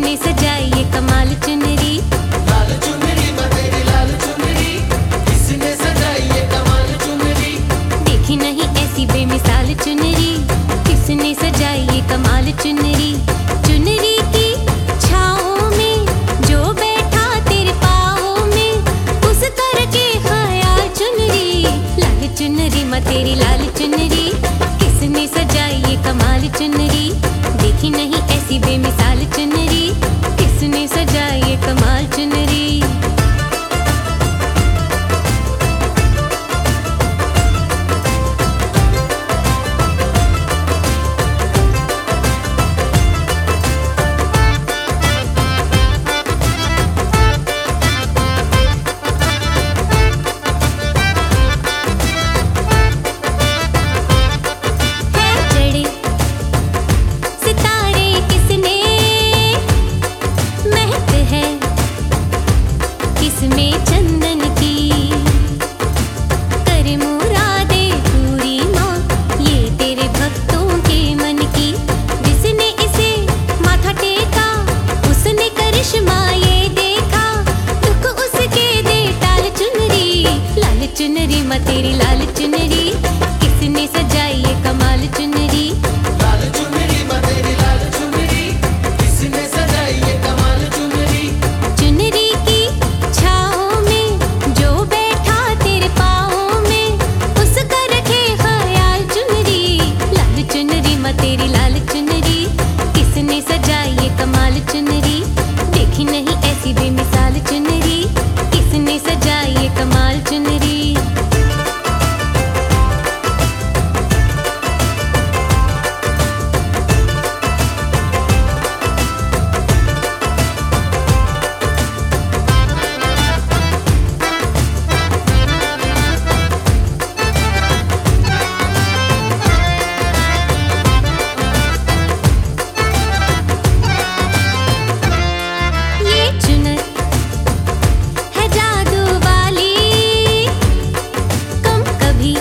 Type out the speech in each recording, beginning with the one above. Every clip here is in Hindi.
किसने सजाई ये कमाल चुनरी। लाल चुनरी माँ तेरी लाल चुनरी, किसने सजाई ये कमाल चुनरी। देखी नहीं ऐसी बेमिसाल चुनरी, किसने सजाई ये कमाल चुनरी। चुनरी की छाओं में जो बैठा तेरे पाँव में, उस कर के ख्याल चुनरी। लाल चुनरी माँ तेरी लाल चुनरी, किसने सजाई ये कमाल चुनरी। देखी नहीं ऐसी बेमिसाल चुनरी, किसने सजाई ये कमाल चुनरी। इसमें चंदन की कर मुरादे पूरी माँ, ये तेरे भक्तों के मन की। जिसने इसे माथा टेका उसने करिश्मा ये देखा, दुख उसके दे टाल चुनरी। लाल चुनरी माँ तेरी लाल चुनरी, किसने सजाई ये कमाल चुनरी। लाल चुनरी माँ तेरी लाल चुनरी, किसने सजाई ये कमाल चुनरी। चुनरी की छाओं में जो बैठा तेरे पाँव में, उसका रखे ख्याल चुनरी। लाल चुनरी माँ तेरी लाल चुनरी, किसने सजाई ये कमाल चुनरी। देखी नहीं ऐसी बेमिसाल चुनरी, किसने सजाई ये कमाल चुनरी। ये चुनर है जादू वाली, कम कभी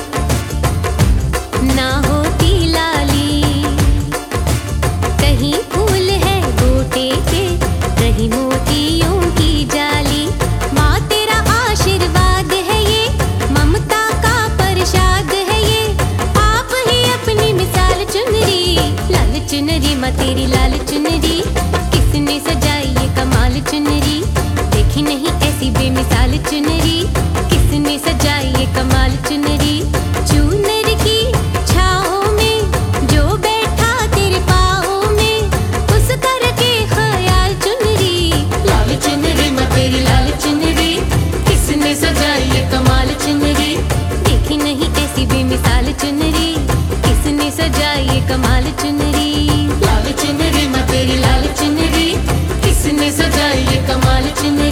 ना होती लाली। कहीं फूल है गोटे के, कहीं मोतियों की जाली। माँ तेरा आशीर्वाद है ये, ममता का प्रसाद है ये, आप ही अपनी मिसाल चुनरी। लाल चुनरी माँ तेरी लाल चुनरी, किसने सजाई ये कमाल चुनरी। देखी नहीं ऐसी बेमिसाल चुनरी, किसने सजाई ये कमाल चुनरी। चुनर की छाओं में जो बैठा तेरे पाँव में, उसका रखे ख्याल चुनरी। लाल चुनरी माँ तेरी लाल चुनरी, किसने सजाई ये कमाल चुनरी। देखी नहीं ऐसी बेमिसाल चुनरी, किसने सजाई ये कमाल चुनरी। लाल चुनरी माँ तेरी लाल चुनरी, किसने सजाई ये कमाल चुनरी।